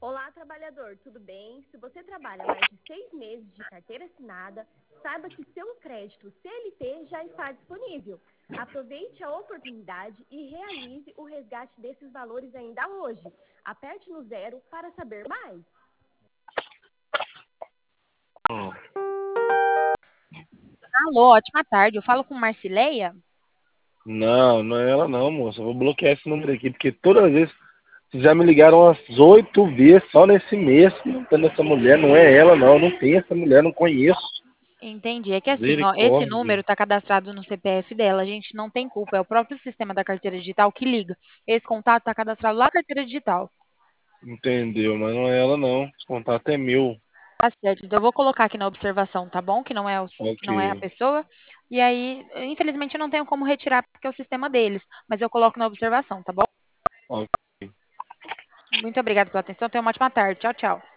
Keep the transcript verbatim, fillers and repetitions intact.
Olá, trabalhador, tudo bem? Se você trabalha mais de seis meses de carteira assinada, saiba que seu crédito C L T já está disponível. Aproveite a oportunidade e realize o resgate desses valores ainda hoje. Aperte no zero para saber mais. Alô, ótima tarde. Eu falo com Marcileia? Não, não é ela não, moça. Eu vou bloquear esse número aqui, porque todas as vezes vocês já me ligaram umas oito vezes só nesse mês perguntando essa mulher. Não é ela não, não tem essa mulher, não conheço. Entendi. É que assim, ó, esse Misericórdia. número está cadastrado no C P F dela. A gente não tem culpa. É o próprio sistema da carteira digital que liga. Esse contato está cadastrado lá na carteira digital. Entendeu, mas não é ela não. Esse contato é meu. Tá certo. Então eu vou colocar aqui na observação, tá bom? Que não é o, que Ok, não é a pessoa. E aí, infelizmente, eu não tenho como retirar porque é o sistema deles. Mas eu coloco na observação, tá bom? ok. Muito obrigada pela atenção. Tenha uma ótima tarde. Tchau, tchau.